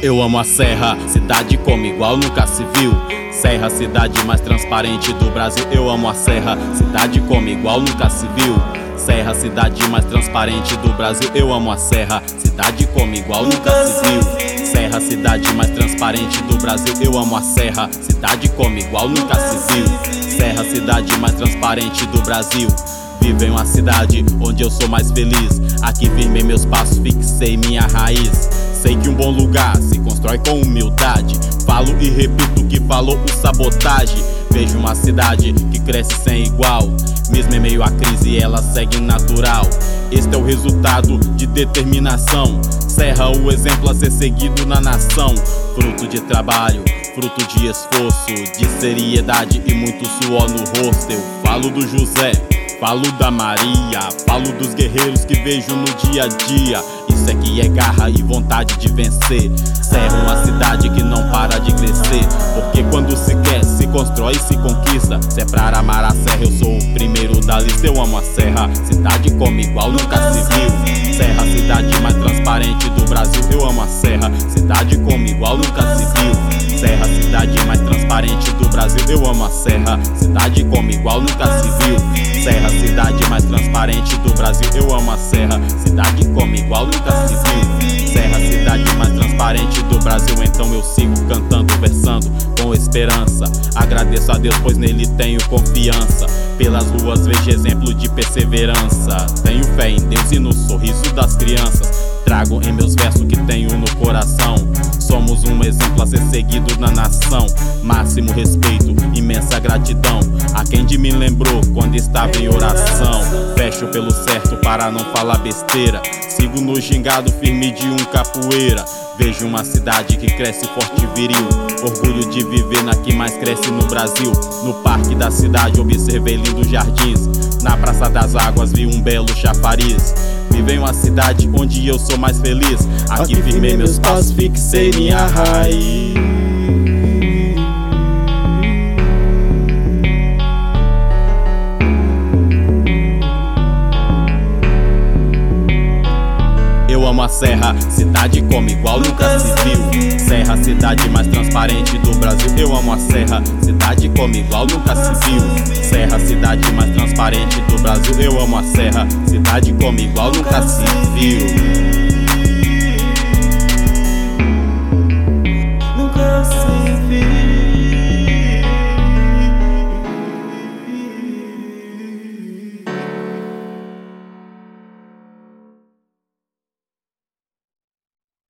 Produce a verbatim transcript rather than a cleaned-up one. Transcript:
Eu amo a Serra, cidade como igual nunca se viu. Serra, cidade mais transparente do Brasil. Eu amo a Serra, cidade como igual nunca se viu. Serra, cidade mais transparente do Brasil. Eu amo a Serra, cidade como igual nunca se viu. Serra, cidade mais transparente do Brasil. Eu amo a Serra, cidade como igual nunca se viu. Serra, cidade mais transparente do Brasil. Vivo em uma cidade onde eu sou mais feliz. Aqui firmei meus passos, fixei minha raiz. Sei que um bom lugar se constrói com humildade. Falo e repito o que falou o sabotagem. Vejo uma cidade que cresce sem igual. Mesmo em meio à crise ela segue natural. Este é o resultado de determinação. Serra, o exemplo a ser seguido na nação. Fruto de trabalho, fruto de esforço, de seriedade e muito suor no rosto. Eu falo do José, falo da Maria, falo dos guerreiros que vejo no dia a dia. Isso é que é garra e vontade de vencer. Serra, uma cidade que não para de crescer. Porque quando se quer, se constrói e se conquista. Se é pra amar a Serra, eu sou o primeiro da lista. Eu amo a Serra, cidade como igual nunca se viu. Serra, cidade mais transparente do Brasil. Eu amo a Serra, cidade como igual nunca se viu. Serra, cidade mais transparente do Brasil. Eu amo a Serra, cidade como igual nunca se viu. Serra, cidade mais transparente do Brasil. Eu amo a Serra, cidade como igual nunca se viu. Serra, cidade mais transparente do Brasil. Então eu sigo cantando, versando com esperança. Agradeço a Deus, pois nele tenho confiança. Pelas ruas vejo exemplo de perseverança. Tenho fé em Deus e no sorriso das crianças. Trago em meus versos o que tenho no coração. Somos um exemplo a ser seguido na nação. Máximo respeito, imensa gratidão a quem de mim lembrou quando estava em oração. Fecho pelo certo para não falar besteira. Sigo no gingado firme de um capoeira. Vejo uma cidade que cresce forte e viril. Orgulho de viver na que mais cresce no Brasil. No parque da cidade observei lindos jardins. Na Praça das Águas vi um belo chafariz. Vivo em uma cidade onde eu sou mais feliz. Aqui firmei meus passos, fixei minha raiz. Eu amo a Serra, cidade como igual nunca se viu. Serra, cidade mais transparente do Brasil. Eu amo a Serra, cidade como igual nunca se viu. Serra, cidade mais transparente do Brasil. Eu amo a Serra, cidade como igual nunca se viu.